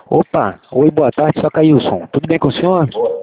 Opa, oi, boa tarde, só Cailson. Tudo bem com o senhor? Boa.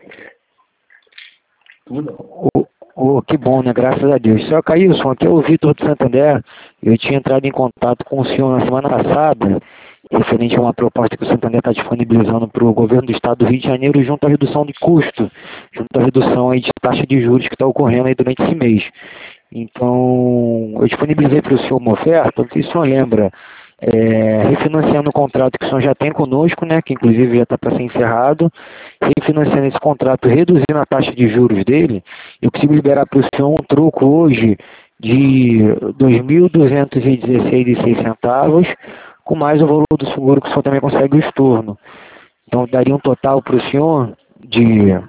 Tudo? Que bom, né? Graças a Deus. Senhor Cailson, aqui é o Vitor do Santander. Eu tinha entrado em contato com o senhor na semana passada, referente a uma proposta que o Santander está disponibilizando para o governo do estado do Rio de Janeiro junto à redução de custo, junto à redução aí de taxa de juros que está ocorrendo aí durante esse mês. Então, eu disponibilizei para o senhor uma oferta, não sei se o senhor lembra, refinanciando o contrato que o senhor já tem conosco, né, que inclusive já está para ser encerrado, refinanciando esse contrato, reduzindo a taxa de juros dele, eu consigo liberar para o senhor um troco hoje de R$ 2.216,06, com mais o valor do seguro que o senhor também consegue o estorno. Então, daria um total para o senhor de R$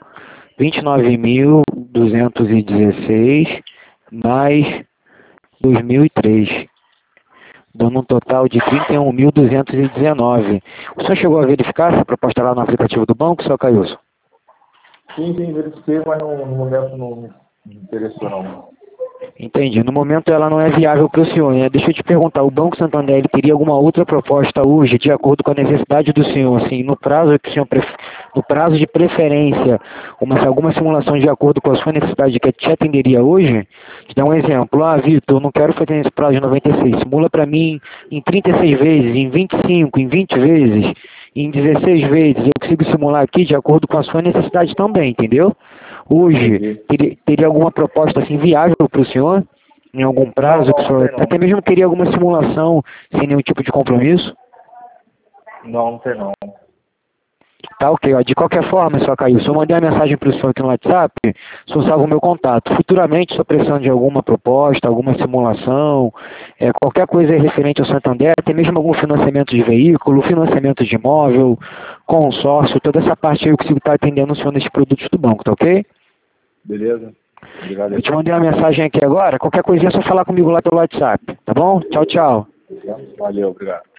29.216 mais 2003, dando um total de 31.219. O senhor chegou a verificar essa proposta lá no aplicativo do banco, senhor Cailson? Sim, verifiquei, mas no momento não me interessou não. Entendi. No momento ela não é viável para o senhor, né? Deixa eu te perguntar, o Banco Santander ele teria alguma outra proposta hoje, de acordo com a necessidade do senhor, assim, no prazo que o senhor no prazo de preferência, alguma simulação de acordo com a sua necessidade que te atenderia hoje? Te dar um exemplo. Ah, Vitor, eu não quero fazer nesse prazo de 96. Simula para mim em 36 vezes, em 25, em 20 vezes, em 16 vezes. Eu consigo simular aqui de acordo com a sua necessidade também, entendeu? Hoje, Entendi. teria alguma proposta assim viável para o senhor? Em algum prazo que o senhor Não. até mesmo queria alguma simulação sem nenhum tipo de compromisso? Não tem não. Tá ok, ó. De qualquer forma, só caiu. Se eu mandei uma mensagem para o senhor aqui no WhatsApp, o senhor salva o meu contato. Futuramente, se eu precisando de alguma proposta, alguma simulação, qualquer coisa aí referente ao Santander, até mesmo algum financiamento de veículo, financiamento de imóvel, consórcio, toda essa parte aí eu consigo estar atendendo o senhor nesses produtos do banco, tá ok? Beleza? Obrigado. Eu te mandei uma mensagem aqui agora, qualquer coisinha é só falar comigo lá pelo WhatsApp, tá bom? Tchau, tchau. Valeu, obrigado.